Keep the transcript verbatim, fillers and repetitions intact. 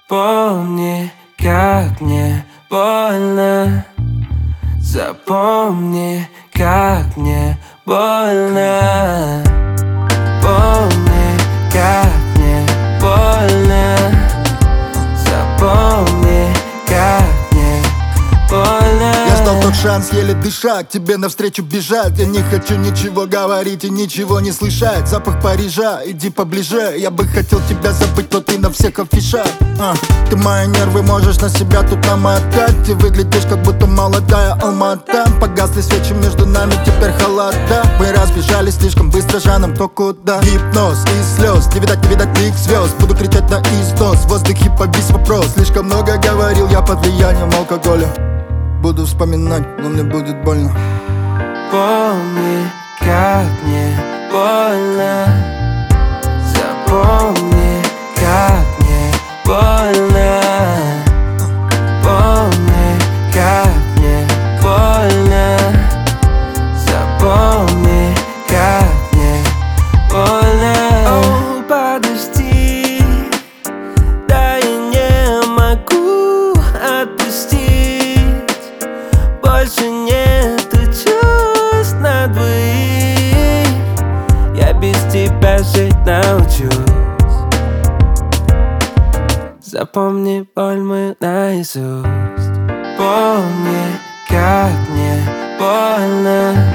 Помни, как мне больно. Запомни, как мне больно. Помни, как мне больно. Запомни, как мне больно. Я ждал тот шанс, еле дыша, к тебе навстречу бежать. Я не хочу ничего говорить и ничего не слышать. Запах Парижа, иди поближе. Я бы хотел тебя забыть, но ты на всех афишах. а, Ты мои нервы можешь на себя тут намотать. Ты выглядишь, как будто молодая Алмата. Погасли свечи, между нами теперь холода. Мы разбежались слишком быстро, жаном то куда. Гипноз и слез, не видать, не видать лик звезд. Буду кричать на износ, в воздухе повис вопрос. Слишком много говорил я под влиянием алкоголя. Буду вспоминать, но мне будет больно. Помни, как мне больно. Запомни, как мне больно. Помни, как мне больно. Запомни, как мне больно. О, подожди, да я не могу отпустить. Больше нету чувств на двоих. Я без тебя жить научусь. Запомни боль мою наизусть. Помни, как мне больно.